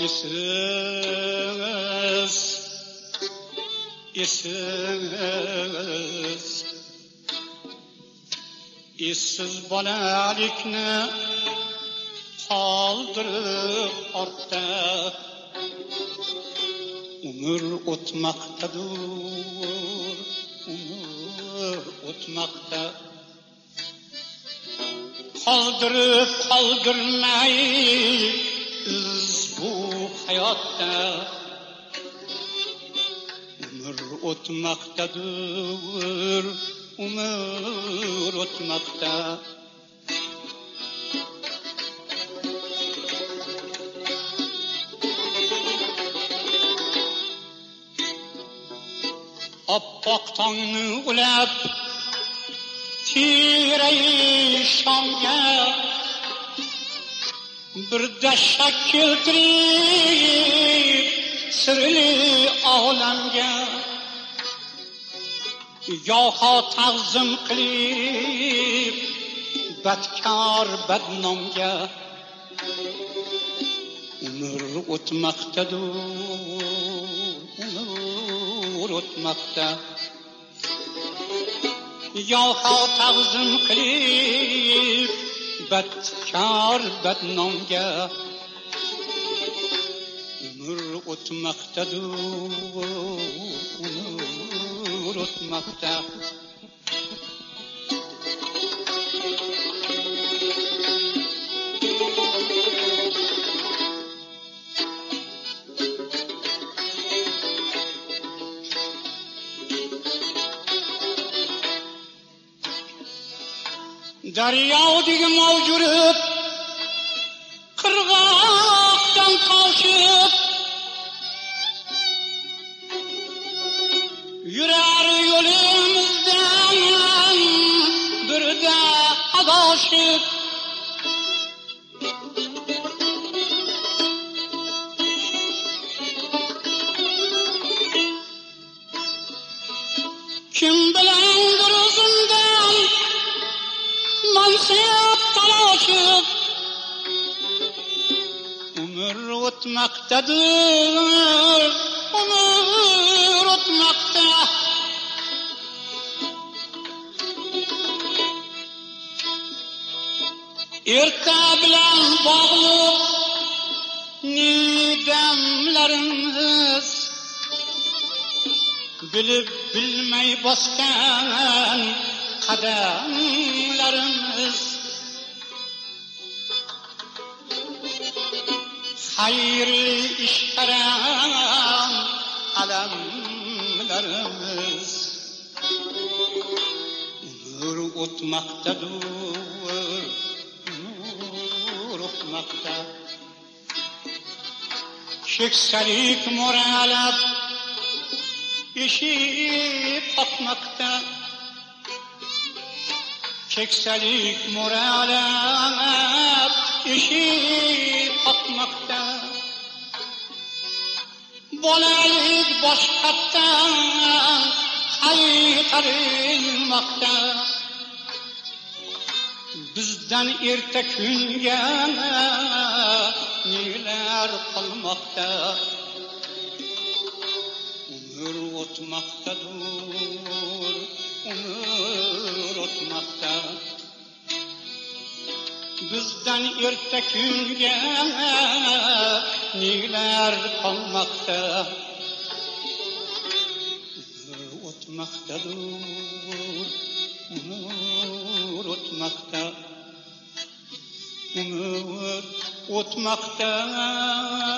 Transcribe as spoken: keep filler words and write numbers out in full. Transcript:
Esiz, esiz, esiz bolalikni qoldirib ortda, umr o'tmoqdadir, umr o'tmoqda. Qoldirib qoldirmay iz bu hayotda, umr o'tmoqdadir, umr o'tmoqda. Oppoq tongni ulab tiray shomga bir dashak keltirib sirli olamga, yoho ta'zim qilib badkor badnomga. Umr o'tmoqdadir, umr o'tmoqda. Yoho ta'zim qilib badkor badnomga. Umr o'tmoqdadir, umr o'tmoqda. Daryodagi mavjurib qirg'oqdan qochib yurar yo'limizdan birda adashib. Kim bilandir o'zimdan mansab talashib, umr o'tmoqdadir, umr o'tmoqda. Erta bilan bog'liq nidamlarimiz, bilib bilmay bosgan qadamlarimiz. Xayrli ishqaram alamlarimiz. Umr o'tmoqdadir, umr o'tmoqda. Keksalik mo'ralab eshib qoqmoqda. Keksalik mo'ralab eshib qoqmoqda. Bolalik boshqatdan qaytarilmoqda. Bizdan erta kunga nelar qolmoqda. Umr o'tmoqdadir, umr o'tmoqda. Bizdan erta kunga nelar qolmoqda. Umr o'tmoqdadir, umr o'tmoqda. Umr o'tmoqda.